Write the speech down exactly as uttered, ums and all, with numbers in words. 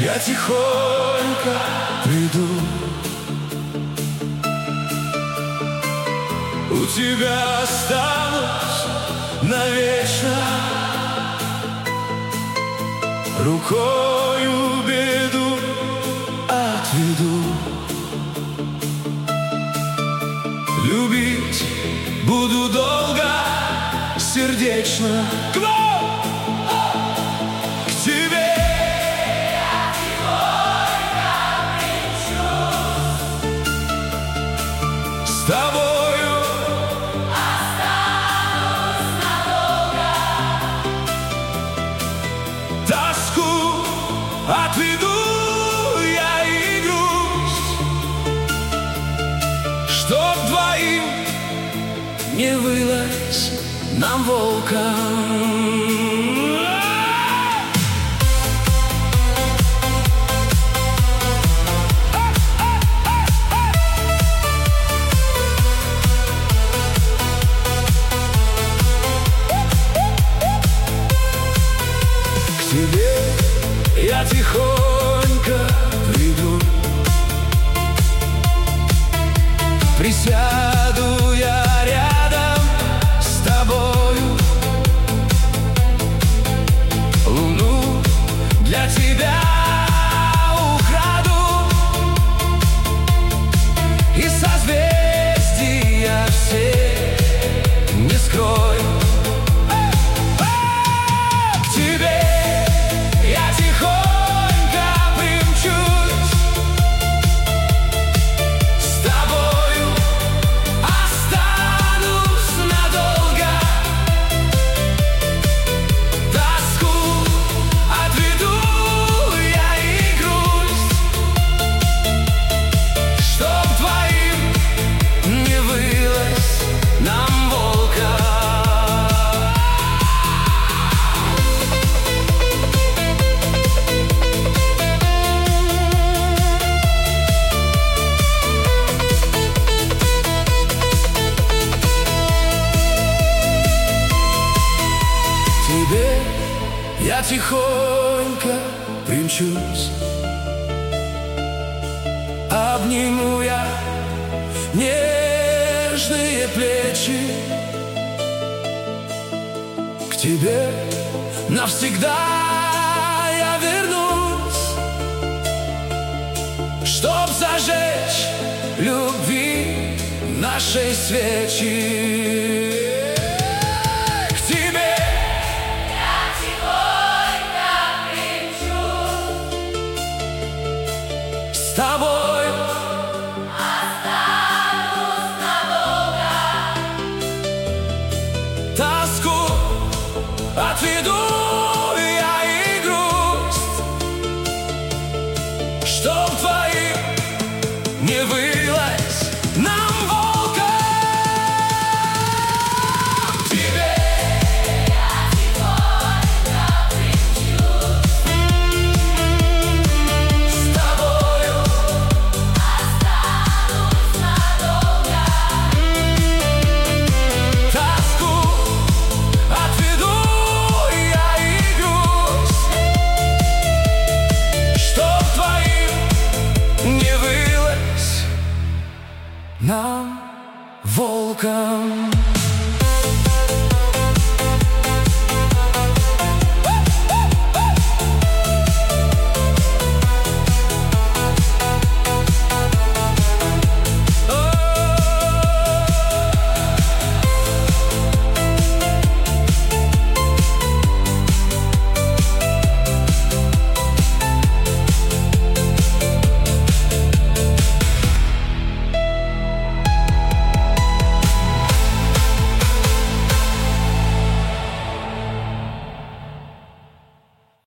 я тихонько приду. У тебя останусь навечно, рукою беду отведу. Любить буду долго, сердечно. К вам, к тебе я тихонько примчусь. С тобою останусь надолго, тоску отведу я и грусть, чтоб двоим не вылазь нам волком. К тебе я тихонько приду, присяду я рядом с тобою, луну для тебя украду и созвездия все не скрою. К тебе я тихонько примчусь, с тобою останусь надолго, тоску отведу я и грусть, чтоб твоим не вылазь нам волка. Тебе я тихонько примчусь, обниму я нежные плечи, к тебе навсегда я вернусь, чтоб зажечь любви нашей свечи. К тебе я тихонько примчусь, с тобой останусь надолго, тоску отведу я и грусть, чтоб твоим не вылазь нам волка. К тебе я тихонько примчусь, с тобою останусь надолго, тоску отведу я и грусть, чтоб твоим не вылазь нам волком.